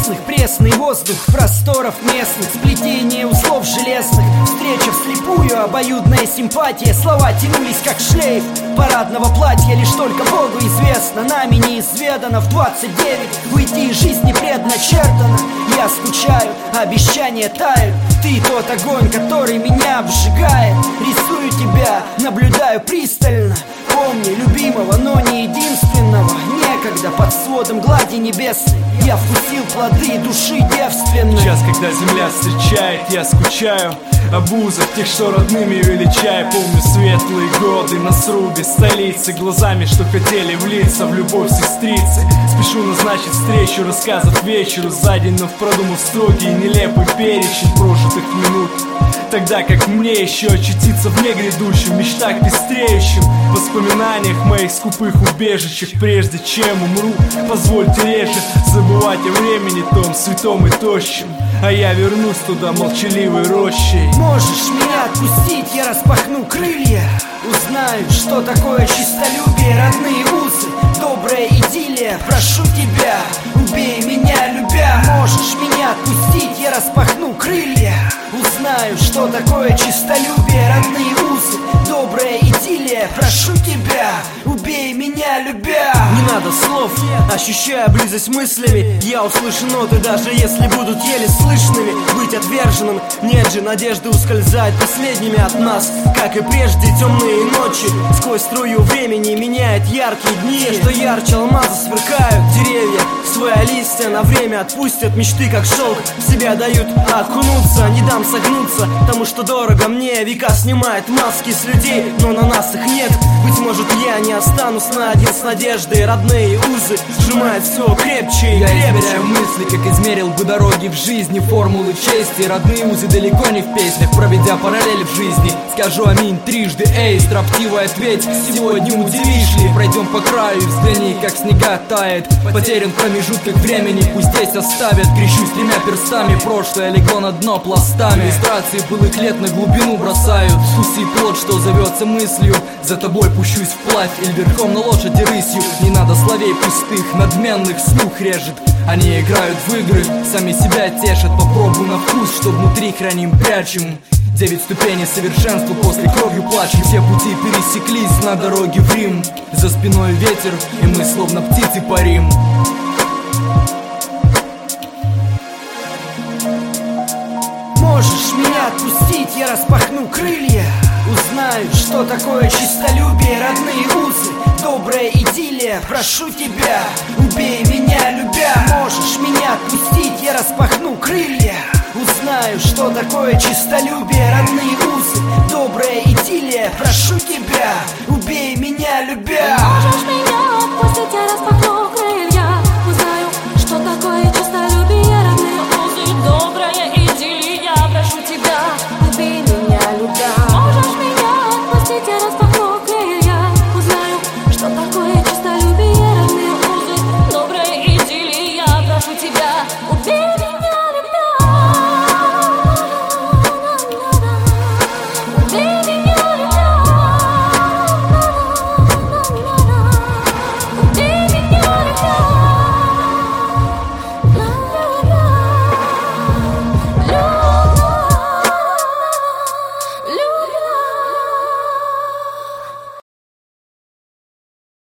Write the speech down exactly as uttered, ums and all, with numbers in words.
небесных, пресный воздух просторов местных, сплетение узлов железных, встреча вслепую, обоюдная симпатия. Слова тянулись как шлейф парадного платья. Лишь только Богу известно, нами неизведано в двадцать девять уйти из жизни предначертано. Я скучаю, обещания тают. Ты тот огонь, который меня обжигает. Рисую тебя, наблюдаю пристально. Помни любимого, но не единственного. Некогда под сводом глади небесной я вкусил плоды души девственной. Час, когда земля встречает, я скучаю об узах, тех, что родными величаю. Помню светлые годы на срубе столицы, глазами, что хотели влиться в любовь сестрицы. Спешу назначить встречу, рассказов вечеру за день, но продумав строгий и нелепый перечень прожитых минут. Тогда как мне еще очутиться в негрядущем, мечтах пестреющим, в воспоминаниях моих скупых убежищах. Прежде чем умру, позвольте реже забывать о времени том святом и тощем, а я вернусь туда молчаливой рощей. Можешь меня отпустить, я распахну крылья. Узнаю, что такое чистолюбие, родные узы, добрая идиллия. Прошу тебя, убей меня, любя. Можешь меня отпустить, я распахну крылья. Узнаю, что такое чистолюбие, родные узы, добрая идиллия. Прошу тебя, убей меня, любя. Не надо слов, ощущая близость мыслями, я услышу ноты, даже если будут еле слышными. Быть отверженным, нет же надежды ускользать последними от нас. Как и прежде, темные ночи сквозь струю времени меняет яркие дни. Что ярче алмазы сверкают деревья, свои листья на время отпустят мечты, как шелк в себя дают окунуться. Не дам согнуться тому, что дорого мне. Века снимает маски с людей, но на нас их нет. Быть может, я не останусь на один с надеждой. Родные узы сжимают все крепче и я крепче. Я измеряю мысли, как измерил бы дороги в жизни, формулы чести. Родные узы далеко не в песнях, проведя параллель в жизни. Скажу аминь трижды, эй, строптиво ответь, сегодня удивишь ли? Пройдем по краю и взгляни, как снега тает. Потерян в промежутках времени, пусть здесь оставят. Крещусь тремя перстами, прошлое легло на дно пластами. Иллюстрации былых лет на глубину бросают. Вкуси плод, что зовется мыслью. За тобой пущусь вплавь или верхом на лошади рысью. Не надо словей пустых, надменных слух режет. Они играют в игры, сами себя тешат. Попробуй на вкус, что внутри храним, прячем. Девять ступеней совершенства, после кровью плачем. Все пути пересеклись на дороге в Рим. За спиной ветер, и мы словно птицы парим. Можешь меня отпустить, я распахну крылья. Узнаю, что такое чистолюбие, родные узы, добрая идиллия. Прошу тебя, убей меня, любя. Можешь меня отпустить, я распахну крылья. Узнаю, что такое чистолюбие, родные узы, добрая идиллия. Прошу тебя, убей меня, любя. Можешь меня отпустить, я распахну